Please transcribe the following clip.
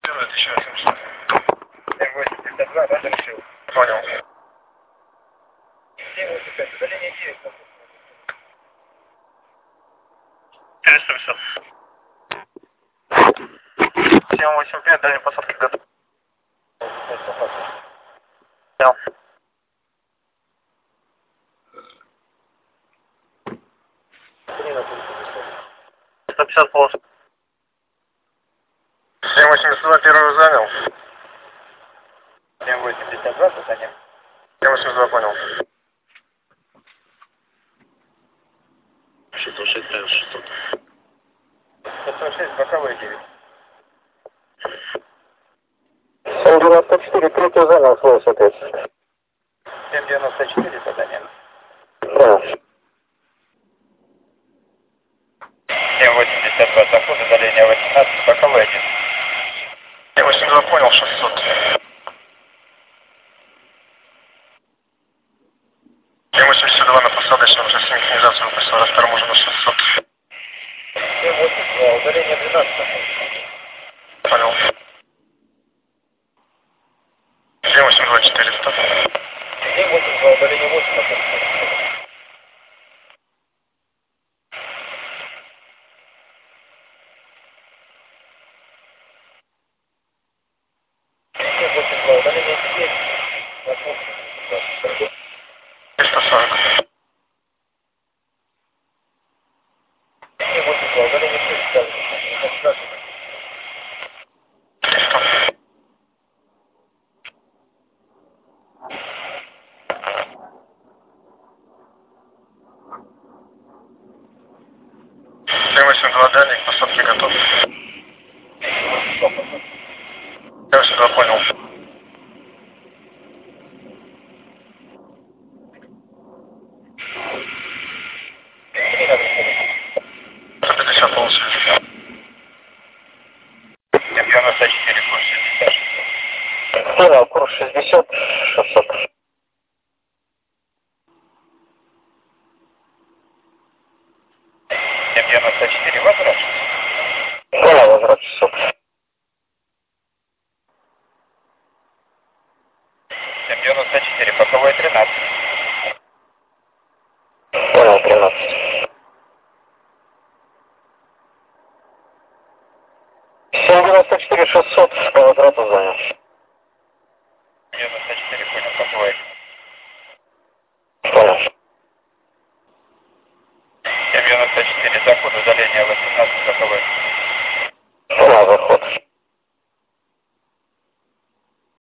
Делает еще 800. М82, да, решил? Понял. 785, удаление 9. 450. 785, дальней посадки готов. Понял. 150 полос. 782 первый занял. 782, задание. 782 понял. 606, ставим 600. 546, боковой 9. 794, третий занял, свой, соответственно. 794 задание. Да. 782, заход, удаление 18, боковой 1. 782 понял, 600. 782 на посадочном, уже синхронизацию выпустил, расторможено 600. 782, удаление 12. Понял. 782 400. 782, удаление 8. 782, удаление 9. 340. 782, удаление 6. 300. 782 дальник, посадки готов. 782 понял. 150 полностью. 794, курс 60. Понял, курс 60, 600. 794, возврат. Понял, возврат 600. 794, боковой 13. Понял, 13. 794, 600, по возврату занял. 94.